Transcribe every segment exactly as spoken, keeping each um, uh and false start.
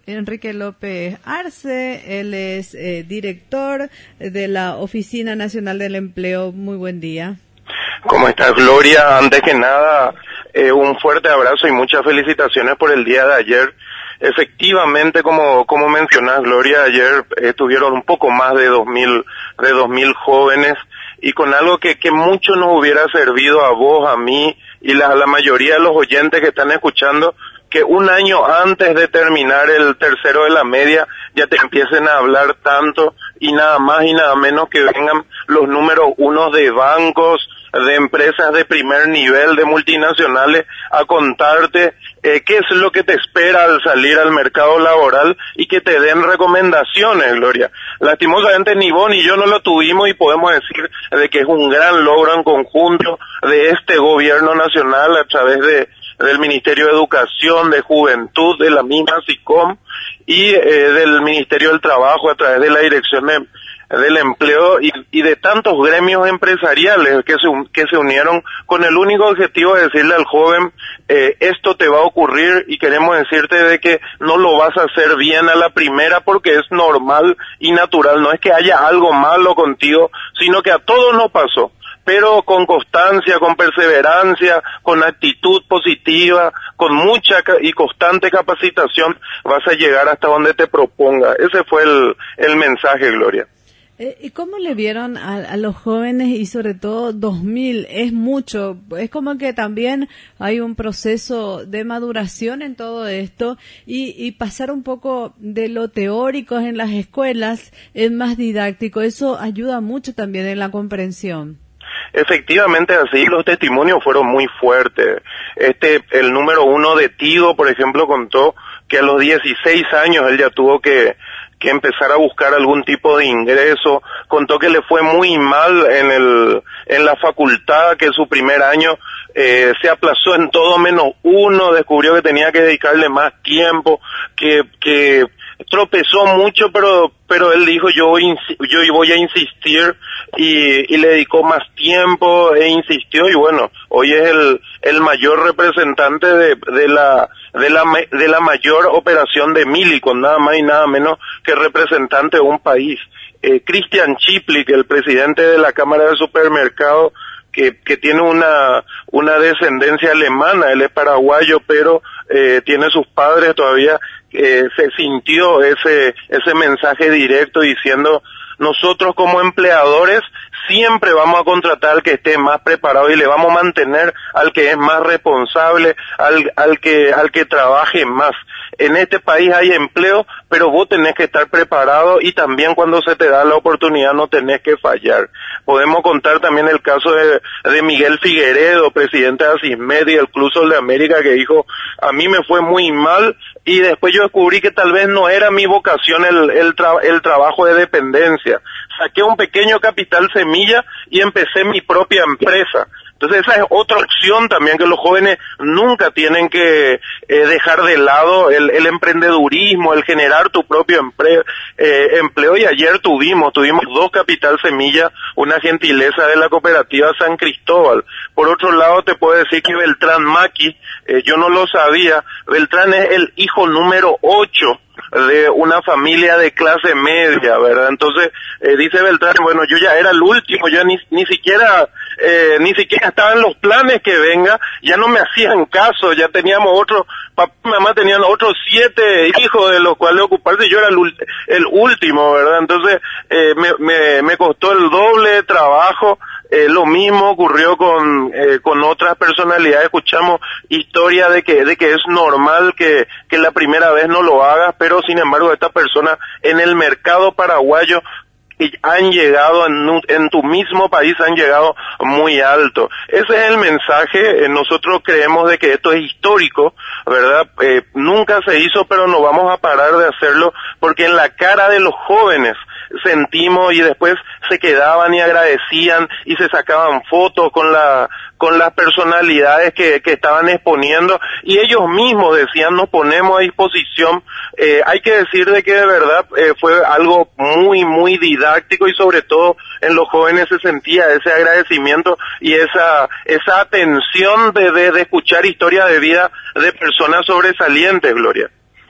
Enrique López Arce, él es eh, director de la Oficina Nacional del Empleo. Muy buen día. ¿Cómo estás, Gloria? Antes que nada, eh, un fuerte abrazo y muchas felicitaciones por el día de ayer. Efectivamente, como como mencionás, Gloria, ayer estuvieron un poco más de dos mil de dos mil jóvenes y con algo que que mucho nos hubiera servido a vos, a mí y la la mayoría de los oyentes que están escuchando, que un año antes de terminar el tercero de la media ya te empiecen a hablar tanto y nada más y nada menos que vengan los números unos de bancos, de empresas de primer nivel, de multinacionales, a contarte eh, qué es lo que te espera al salir al mercado laboral y que te den recomendaciones, Gloria. Lastimosamente ni vos ni yo no lo tuvimos y podemos decir de que es un gran logro en conjunto de este gobierno nacional a través de del Ministerio de Educación, de Juventud, de la misma SICOM y eh, del Ministerio del Trabajo a través de la Dirección de del Empleo y, y de tantos gremios empresariales que se, que se unieron con el único objetivo de decirle al joven, eh, esto te va a ocurrir y queremos decirte de que no lo vas a hacer bien a la primera porque es normal y natural, no es que haya algo malo contigo, sino que a todos nos pasó. Pero con constancia, con perseverancia, con actitud positiva, con mucha y constante capacitación, vas a llegar hasta donde te proponga. Ese fue el, el mensaje, Gloria. ¿Y cómo le vieron a, a los jóvenes y sobre todo dos mil? Es mucho, es como que también hay un proceso de maduración en todo esto y, y pasar un poco de lo teórico en las escuelas es más didáctico, eso ayuda mucho también en la comprensión. Efectivamente, así los testimonios fueron muy fuertes. Este, el número uno de Tigo, por ejemplo, contó que a los dieciséis años él ya tuvo que que empezar a buscar algún tipo de ingreso, contó que le fue muy mal en el en la facultad, que su primer año eh, se aplazó en todo menos uno, descubrió que tenía que dedicarle más tiempo, que que tropezó mucho, pero pero él dijo yo voy, yo voy a insistir y, y le dedicó más tiempo e insistió y bueno, hoy es el el mayor representante de, de la de la de la mayor operación de Millicom, nada más y nada menos que representante de un país. Eh, Christian Chiplik, el presidente de la Cámara de Supermercados, que que tiene una una descendencia alemana, él es paraguayo, pero eh, tiene sus padres todavía. Eh, se sintió ese ese mensaje directo diciendo nosotros como empleadores siempre vamos a contratar al que esté más preparado y le vamos a mantener al que es más responsable, al al que al que trabaje más. En este país hay empleo, pero vos tenés que estar preparado y también cuando se te da la oportunidad no tenés que fallar. Podemos contar también el caso de, de Miguel Figueredo, presidente de Asismed y el Club Sol de América, que dijo, a mí me fue muy mal y después yo descubrí que tal vez no era mi vocación el, el, tra- el trabajo de dependencia. Saqué un pequeño capital semilla y empecé mi propia empresa. Entonces esa es otra opción también que los jóvenes nunca tienen que eh, dejar de lado, el, el emprendedurismo, el generar tu propio empleo, eh, empleo y ayer tuvimos, tuvimos dos capital semillas, una gentileza de la cooperativa San Cristóbal. Por otro lado te puedo decir que Beltrán Maki, eh, yo no lo sabía, Beltrán es el hijo número ocho de una familia de clase media, ¿verdad? Entonces, eh, dice Beltrán, bueno, yo ya era el último, ya ni, ni siquiera, eh, ni siquiera estaban los planes que venga, ya no me hacían caso, ya teníamos otro, papá y mamá tenían otros siete hijos de los cuales ocuparse, y yo era el, el último, ¿verdad? Entonces, eh, me, me, me costó el doble de trabajo. Eh, lo mismo ocurrió con eh, con otras personalidades. Escuchamos historias de que de que es normal que que la primera vez no lo hagas, pero sin embargo estas personas en el mercado paraguayo han llegado en, en tu mismo país, han llegado muy alto. Ese es el mensaje. Eh, nosotros creemos de que esto es histórico, ¿verdad? Eh, nunca se hizo, pero no vamos a parar de hacerlo porque en la cara de los jóvenes sentimos y después se quedaban y agradecían y se sacaban fotos con la con las personalidades que, que estaban exponiendo y ellos mismos decían nos ponemos a disposición. Eh, hay que decir de que de verdad eh, fue algo muy muy didáctico y sobre todo en los jóvenes se sentía ese agradecimiento y esa esa atención de, de, de escuchar historias de vida de personas sobresalientes, Gloria.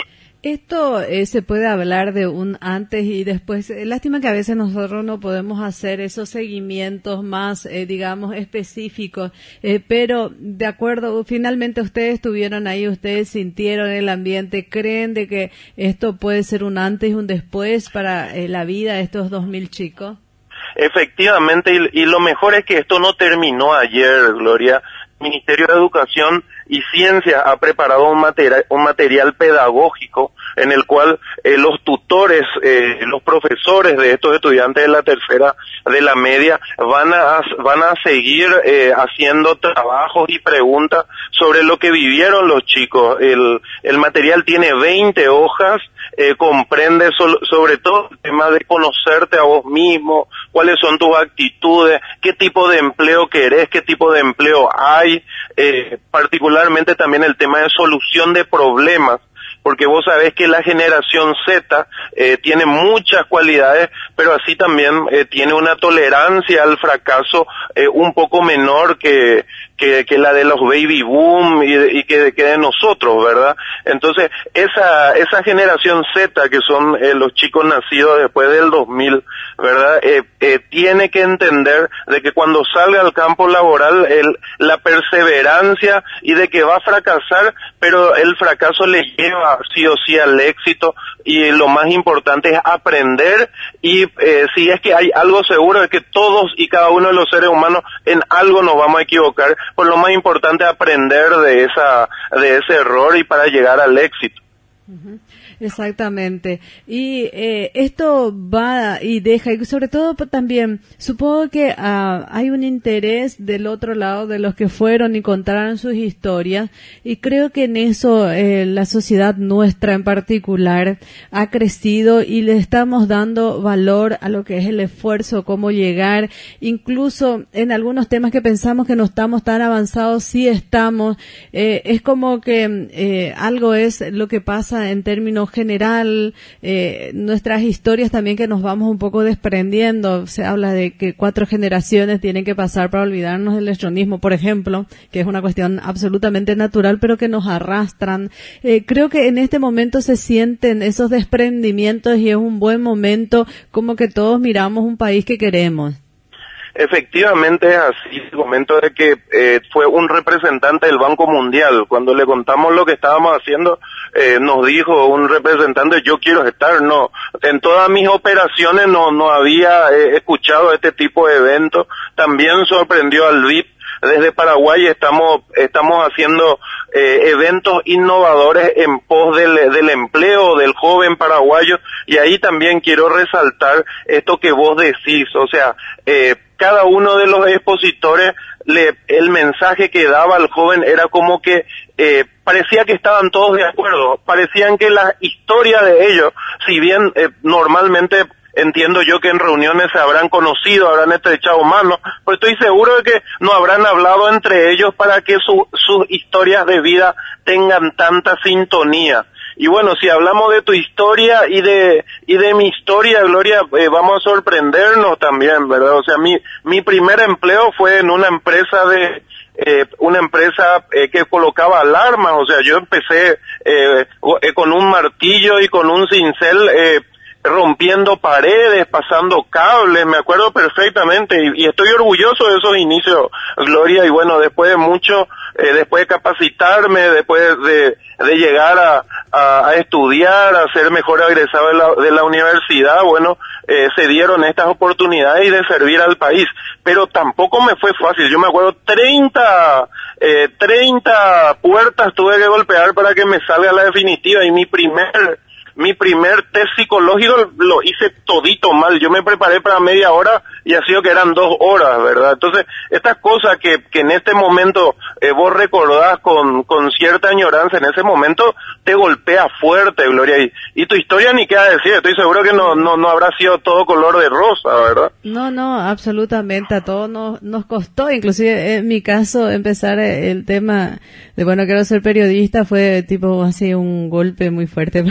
Esto eh, se puede hablar de un antes y después. Eh, lástima que a veces nosotros no podemos hacer esos seguimientos más, eh, digamos, específicos, eh, pero de acuerdo, finalmente ustedes estuvieron ahí, ustedes sintieron el ambiente, creen de que esto puede ser un antes y un después para eh, la vida de estos dos mil chicos. Efectivamente, y, y lo mejor es que esto no terminó ayer, Gloria. El Ministerio de Educación y Ciencia ha preparado un material, un material pedagógico en el cual eh, los tutores, eh, los profesores de estos estudiantes de la tercera, de la media, van a van a seguir eh, haciendo trabajos y preguntas sobre lo que vivieron los chicos. El, el material tiene veinte hojas, eh, comprende so, sobre todo el tema de conocerte a vos mismo, cuáles son tus actitudes, qué tipo de empleo querés, qué tipo de empleo hay, eh, particularmente también el tema de solución de problemas, porque vos sabés que la generación Z eh, tiene muchas cualidades, pero así también eh, tiene una tolerancia al fracaso eh, un poco menor que, que que la de los baby boom y, y que, que de nosotros, ¿verdad? Entonces, esa esa generación Z, que son eh, los chicos nacidos después del dos mil, ¿verdad? Eh, eh, tiene que entender de que cuando salga al campo laboral, el, la perseverancia y de que va a fracasar, pero el fracaso le lleva sí o sí al éxito, y lo más importante es aprender, y eh, si es que hay algo seguro es que todos y cada uno de los seres humanos en algo nos vamos a equivocar, pues lo más importante es aprender de esa de ese error y para llegar al éxito. Uh-huh. Exactamente. Y eh, esto va y deja, y sobre todo también, supongo que uh, hay un interés del otro lado de los que fueron y contaron sus historias, y creo que en eso eh, la sociedad nuestra en particular ha crecido y le estamos dando valor a lo que es el esfuerzo, cómo llegar, incluso en algunos temas que pensamos que no estamos tan avanzados, sí estamos. Eh, es como que eh, algo es lo que pasa en términos general, eh, nuestras historias también que nos vamos un poco desprendiendo. Se habla de que cuatro generaciones tienen que pasar para olvidarnos del lestronismo, por ejemplo, que es una cuestión absolutamente natural, pero que nos arrastran. Eh, creo que en este momento se sienten esos desprendimientos y es un buen momento, como que todos miramos un país que queremos. Efectivamente es así. El momento de que eh, fue un representante del Banco Mundial, cuando le contamos lo que estábamos haciendo, eh, nos dijo un representante, yo quiero estar. No, en todas mis operaciones no no había eh, escuchado este tipo de eventos. También sorprendió al V I P. Desde Paraguay estamos estamos haciendo eh, eventos innovadores en pos del, del empleo del joven paraguayo, y ahí también quiero resaltar esto que vos decís, o sea, eh, cada uno de los expositores, le, el mensaje que daba al joven era como que eh, parecía que estaban todos de acuerdo, parecían que la historia de ellos, si bien eh, normalmente entiendo yo que en reuniones se habrán conocido, habrán estrechado manos, pues estoy seguro de que no habrán hablado entre ellos para que su, sus historias de vida tengan tanta sintonía. Y bueno, si hablamos de tu historia y de y de mi historia, Gloria, eh, vamos a sorprendernos también, ¿verdad? O sea, mi mi primer empleo fue en una empresa de eh, una empresa eh, que colocaba alarmas. O sea, yo empecé eh, con un martillo y con un cincel eh, rompiendo paredes, pasando cables, me acuerdo perfectamente, y, y estoy orgulloso de esos inicios, Gloria. Y bueno, después de mucho, eh, después de capacitarme, después de, de llegar a, a, a estudiar, a ser mejor egresado de la, de la universidad, bueno, eh, se dieron estas oportunidades y de servir al país, pero tampoco me fue fácil. Yo me acuerdo treinta, eh, treinta puertas tuve que golpear para que me salga la definitiva, y mi primer Mi primer test psicológico lo hice todito mal. Yo me preparé para media hora y ha sido que eran dos horas, ¿verdad? Entonces, estas cosas que, que en este momento eh, vos recordás con, con cierta añoranza, en ese momento te golpea fuerte, Gloria. Y, y tu historia ni queda decir, estoy seguro que no, no, no habrá sido todo color de rosa, ¿verdad? No, no, absolutamente. A todos nos, nos costó, inclusive en mi caso, empezar el tema de, bueno, quiero ser periodista, fue tipo así un golpe muy fuerte para mi familia.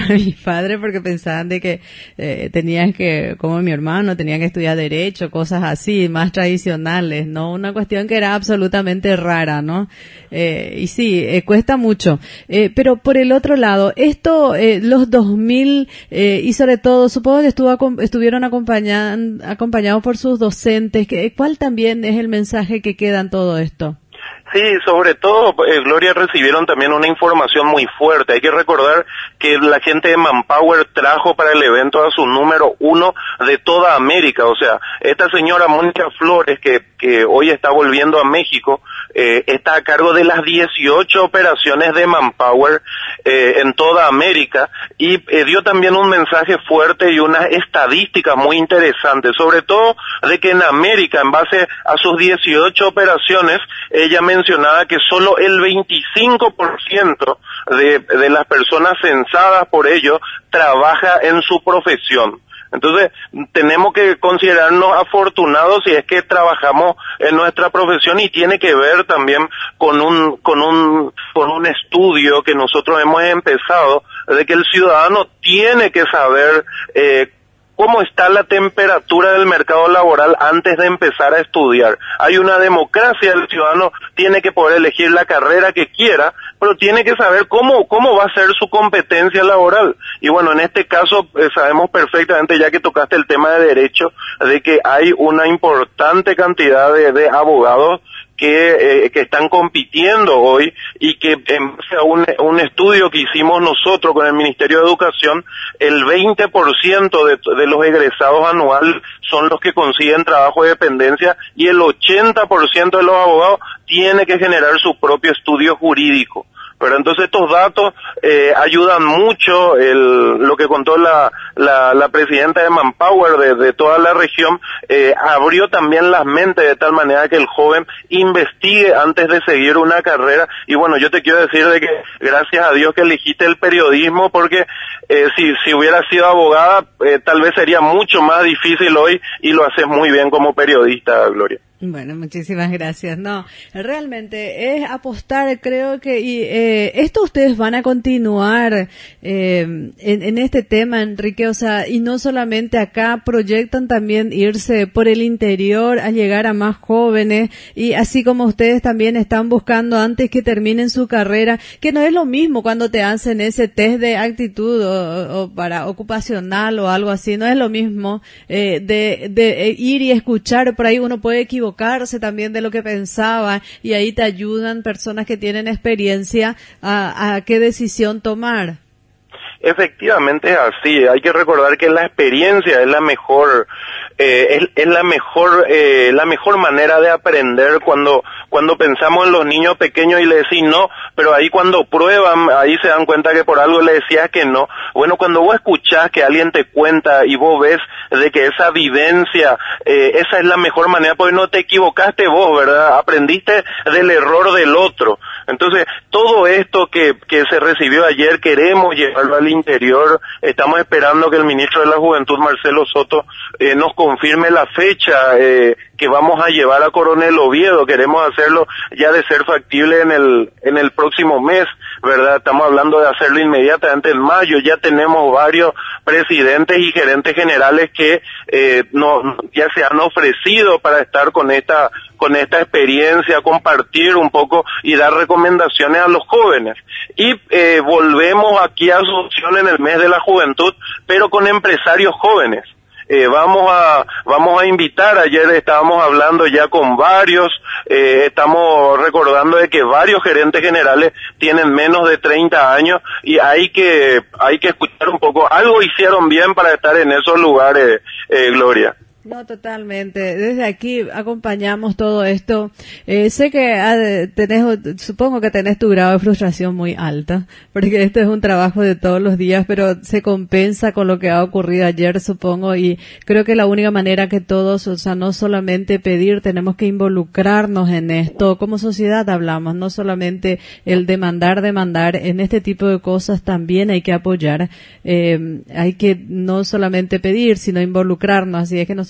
padres porque pensaban de que eh, tenías que, como mi hermano, tenían que estudiar derecho, cosas así, más tradicionales, ¿no? Una cuestión que era absolutamente rara, ¿no? Eh, y sí, eh, cuesta mucho. Eh, pero por el otro lado, esto, eh, los dos mil, eh, y sobre todo, supongo que estuvo, estuvieron acompañan, acompañados por sus docentes. ¿Cuál también es el mensaje que queda en todo esto? Sí, sobre todo, eh, Gloria, recibieron también una información muy fuerte. Hay que recordar que la gente de Manpower trajo para el evento a su número uno de toda América. O sea, esta señora Mónica Flores, que, que hoy está volviendo a México, eh, está a cargo de las dieciocho operaciones de Manpower eh, en toda América y eh, dio también un mensaje fuerte y una estadística muy interesante, sobre todo de que en América, en base a sus dieciocho operaciones, ella mencionaba que solo el veinticinco por ciento de, de las personas censadas por ello trabaja en su profesión. Entonces, tenemos que considerarnos afortunados si es que trabajamos en nuestra profesión, y tiene que ver también con un, con un, con un estudio que nosotros hemos empezado, de que el ciudadano tiene que saber, eh, cómo está la temperatura del mercado laboral antes de empezar a estudiar. Hay una democracia, el ciudadano tiene que poder elegir la carrera que quiera, pero tiene que saber cómo cómo va a ser su competencia laboral. Y bueno, en este caso eh, sabemos perfectamente, ya que tocaste el tema de derecho, de que hay una importante cantidad de, de abogados que, eh, que están compitiendo hoy, y que en base a un, un estudio que hicimos nosotros con el Ministerio de Educación, el veinte por ciento de, de los egresados anuales son los que consiguen trabajo de dependencia, y el ochenta por ciento de los abogados tiene que generar su propio estudio jurídico. Pero entonces estos datos eh, ayudan mucho. El, lo que contó la, la, la presidenta de Manpower de, de toda la región, eh, abrió también las mentes de tal manera que el joven investigue antes de seguir una carrera. Y bueno, yo te quiero decir de que gracias a Dios que elegiste el periodismo, porque eh, si, si hubiera sido abogada, eh, tal vez sería mucho más difícil hoy, y lo haces muy bien como periodista, Gloria. Bueno, muchísimas gracias. No, realmente es apostar, creo que, y eh, esto ustedes van a continuar eh, en, en este tema, Enrique, o sea, y no solamente acá, proyectan también irse por el interior a llegar a más jóvenes, y así como ustedes también están buscando antes que terminen su carrera, que no es lo mismo cuando te hacen ese test de actitud o, o para ocupacional o algo así, no es lo mismo eh, de, de eh, ir y escuchar, por ahí uno puede equivocarse también de lo que pensaba, y ahí te ayudan personas que tienen experiencia a, a qué decisión tomar. Efectivamente es así. Hay que recordar que la experiencia es la mejor, eh, es, es la mejor, eh, la mejor manera de aprender. Cuando cuando pensamos en los niños pequeños y le decís no, pero ahí cuando prueban, ahí se dan cuenta que por algo le decías que no. Bueno, cuando vos escuchás que alguien te cuenta y vos ves de que esa vivencia, eh, esa es la mejor manera, porque no te equivocaste vos, ¿verdad? Aprendiste del error del otro. Entonces, todo esto que, que se recibió ayer, queremos llevarlo al interior. Estamos esperando que el ministro de la Juventud, Marcelo Soto, eh, nos confirme la fecha eh, que vamos a llevar a Coronel Oviedo. Queremos hacerlo ya de ser factible en el en el próximo mes, ¿verdad? Estamos hablando de hacerlo inmediatamente en mayo. Ya tenemos varios presidentes y gerentes generales que eh, no, ya se han ofrecido para estar con esta con esta experiencia, compartir un poco y dar recomendaciones a los jóvenes. Y eh, volvemos aquí a Asunción en el mes de la juventud, pero con empresarios jóvenes. Eh, vamos a vamos a invitar, ayer estábamos hablando ya con varios, eh, estamos recordando de que varios gerentes generales tienen menos de treinta años, y hay que hay que escuchar un poco. Algo hicieron bien para estar en esos lugares, eh, Gloria. No, totalmente. Desde aquí acompañamos todo esto. Eh, sé que ah, tenés, supongo que tenés tu grado de frustración muy alta, porque esto es un trabajo de todos los días, pero se compensa con lo que ha ocurrido ayer, supongo, y creo que la única manera que todos, o sea, no solamente pedir, tenemos que involucrarnos en esto. Como sociedad hablamos, no solamente el demandar, demandar, en este tipo de cosas también hay que apoyar. Eh, hay que no solamente pedir, sino involucrarnos. Así es que nosotros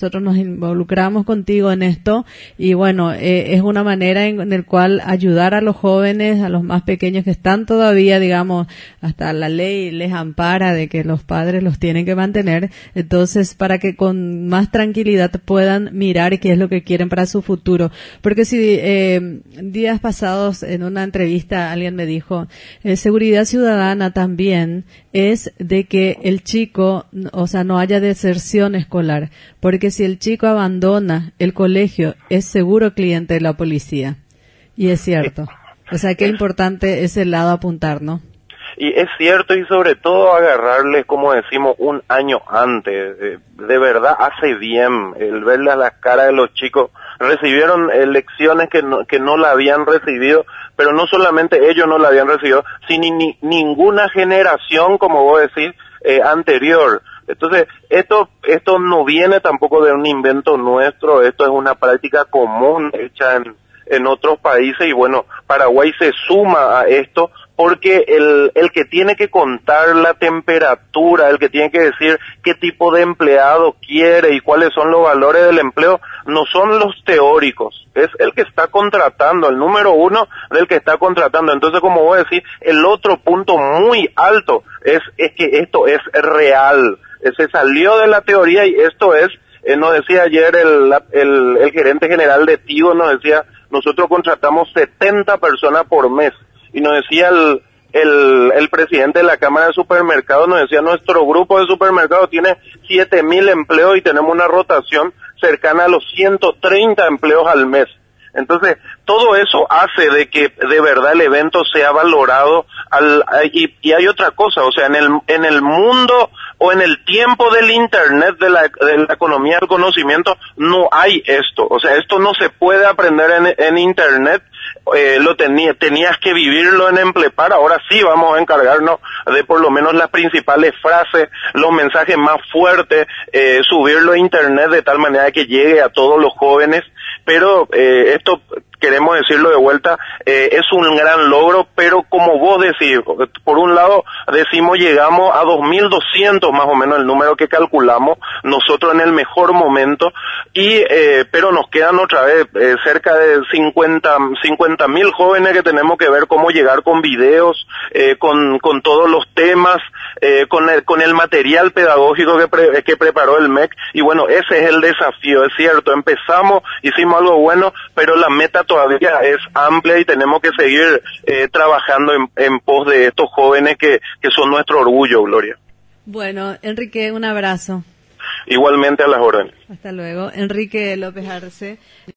nosotros nos involucramos contigo en esto y bueno, eh, es una manera en, en la cual ayudar a los jóvenes, a los más pequeños que están todavía, digamos, hasta la ley les ampara de que los padres los tienen que mantener, entonces para que con más tranquilidad puedan mirar qué es lo que quieren para su futuro. Porque si eh, días pasados en una entrevista alguien me dijo, eh, seguridad ciudadana también es de que el chico, o sea, no haya deserción escolar, porque si el chico abandona el colegio es seguro cliente de la policía. Y es cierto. O sea, qué importante es el lado apuntar, ¿no? Y es cierto, y sobre todo agarrarles, como decimos, un año antes. De, de verdad hace bien el verle a las caras de los chicos. Recibieron eh, lecciones que no, que no la habían recibido, pero no solamente ellos no la habían recibido, sino ni, ninguna generación, como vos decís, eh, anterior. Entonces, esto esto no viene tampoco de un invento nuestro, esto es una práctica común hecha en, en otros países, y bueno, Paraguay se suma a esto porque el, el que tiene que contar la temperatura, el que tiene que decir qué tipo de empleado quiere y cuáles son los valores del empleo, no son los teóricos, es el que está contratando, el número uno del que está contratando. Entonces, como vos decís, el otro punto muy alto es, es que esto es real, se salió de la teoría y esto es, eh, nos decía ayer el, el, el gerente general de Tigo, nos decía, nosotros contratamos setenta personas por mes. Y nos decía el, el, el presidente de la Cámara de Supermercados, nos decía, nuestro grupo de supermercados tiene siete mil empleos y tenemos una rotación cercana a los ciento treinta empleos al mes. Entonces, todo eso hace de que de verdad el evento sea valorado al, y, y hay otra cosa, o sea, en el, en el mundo o en el tiempo del internet, de la, de la economía del conocimiento, no hay esto, o sea, esto no se puede aprender en, en internet. Eh, lo tenía, tenías que vivirlo en Emplepar. Ahora sí vamos a encargarnos de por lo menos las principales frases, los mensajes más fuertes, eh, subirlo a internet de tal manera que llegue a todos los jóvenes, pero eh, esto, queremos decirlo de vuelta, eh, es un gran logro, pero como vos decís, por un lado decimos llegamos a dos mil doscientos más o menos el número que calculamos nosotros en el mejor momento, y eh, pero nos quedan otra vez eh, cerca de cincuenta mil jóvenes que tenemos que ver cómo llegar con videos, eh, con, con todos los temas, eh, con el, con el material pedagógico que, pre, que preparó el M E C, y bueno, ese es el desafío, es cierto, empezamos, hicimos algo bueno, pero la meta todavía es amplia y tenemos que seguir eh, trabajando en, en pos de estos jóvenes que, que son nuestro orgullo, Gloria. Bueno, Enrique, un abrazo. Igualmente, a las órdenes. Hasta luego. Enrique López Arce.